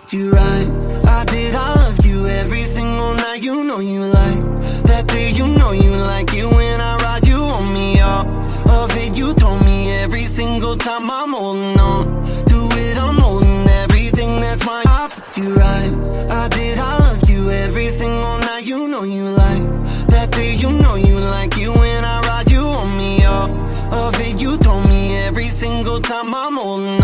fucked you right. I did, I loved you every single night. You know you like that thing, you know you like it when I ride you on me. All of it, you told me every single time. I'm holding on to it, I'm holding everything that's mine. I fucked you right. I did, I loved you every single night. You know you like that thing, you know you like it when I ride you on me. All of it, you told me every single time. I'm holding